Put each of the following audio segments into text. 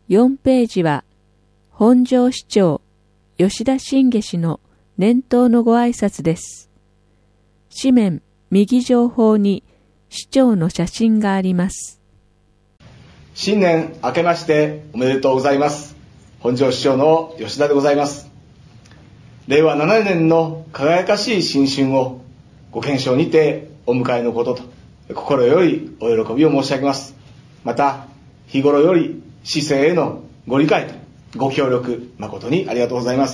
4ページは、本庄市長吉田信下氏の年頭のご挨拶です。紙面右上方に市長の写真があります。 新年明けましておめでとうございます。本庄市長の吉田でございます。令和7年の輝かしい新春をご健勝にてお迎えのことと心よりお喜びを申し上げます。また日頃より市政へのご理解とご協力誠にありがとうございます。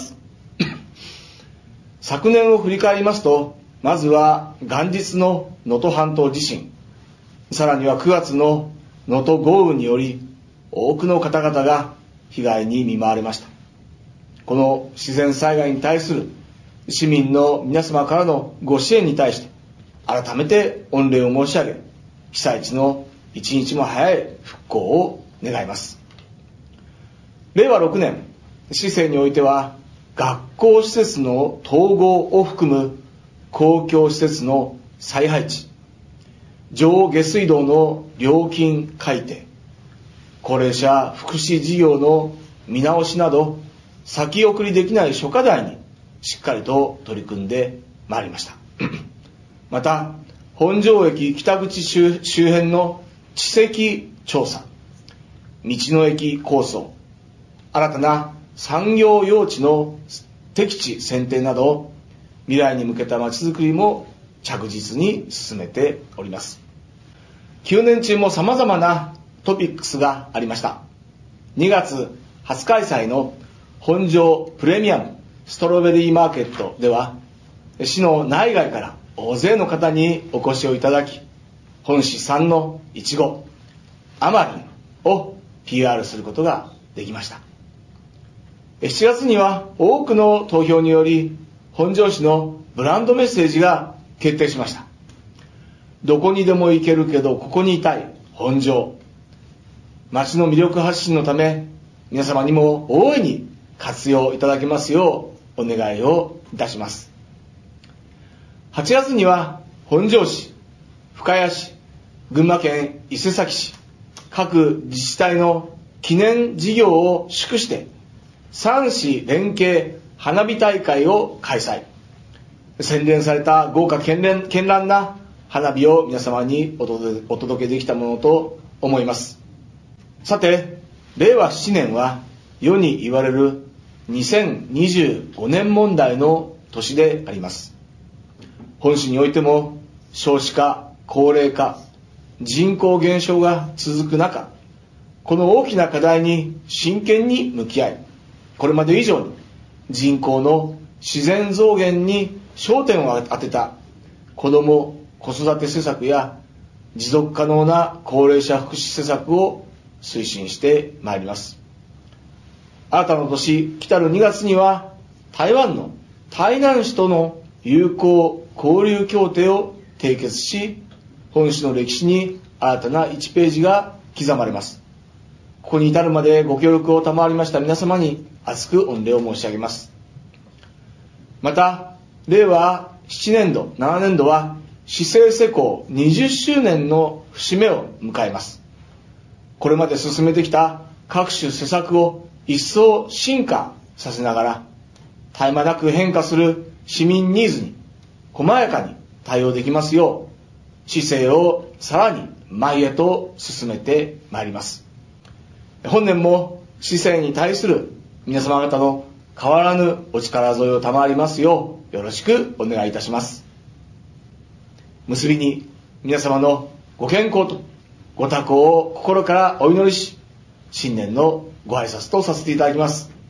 昨年を振り返りますと、まずは元日の能登半島地震、さらには9月の能登豪雨により多くの方々が被害に見舞われました。この自然災害に対する市民の皆様からのご支援に対して改めて御礼を申し上げ、被災地の一日も早い復興を願います。令和6年、市政においては学校施設の統合を含む公共施設の再配置、上下水道の料金改定、高齢者福祉事業の見直しなど先送りできない諸課題にしっかりと取り組んでまいりました。また本庄駅北口周辺の地籍調査、道の駅構想、新たな産業用地の適地選定など未来に向けたまちづくりも着実に進めております。9年中も様々なトピックスがありました。2月初開催の本庄プレミアムストロベリーマーケットでは市の内外から大勢の方にお越しをいただき、本市産のいちご、あまりんを PR することができました。7月には多くの投票により本庄市のブランドメッセージが決定しました。どこにでも行けるけどここにいたい本庄。町の魅力発信のため皆様にも大いに活用いただけますようお願いをいたします。8月には本庄市、深谷市、群馬県伊勢崎市、各自治体の記念事業を祝して3市連携花火大会を開催。洗練された豪華絢爛な花火を皆様にお届けできたものと思います。さて、令和7年は世に言われる2025年問題の年であります。本市においても少子化、高齢化、人口減少が続く中、この大きな課題に真剣に向き合い、これまで以上に人口の自然増減に焦点を当てた子ども・子育て施策や持続可能な高齢者福祉施策を推進してまいります。新たな年来たる2月には台湾の台南市との友好交流協定を締結し、本市の歴史に新たな1ページが刻まれます。ここに至るまでご協力を賜りました皆様に厚く御礼を申し上げます。また、令和7年度、7年度は市政施行20周年の節目を迎えます。これまで進めてきた各種施策を一層進化させながら、絶え間なく変化する市民ニーズに細やかに対応できますよう、市政をさらに前へと進めてまいります。本年も市政に対する皆様方の変わらぬお力添えを賜りますようよろしくお願いいたします。結びに皆様のご健康とご多幸を心からお祈りし、新年のご挨拶とさせていただきます。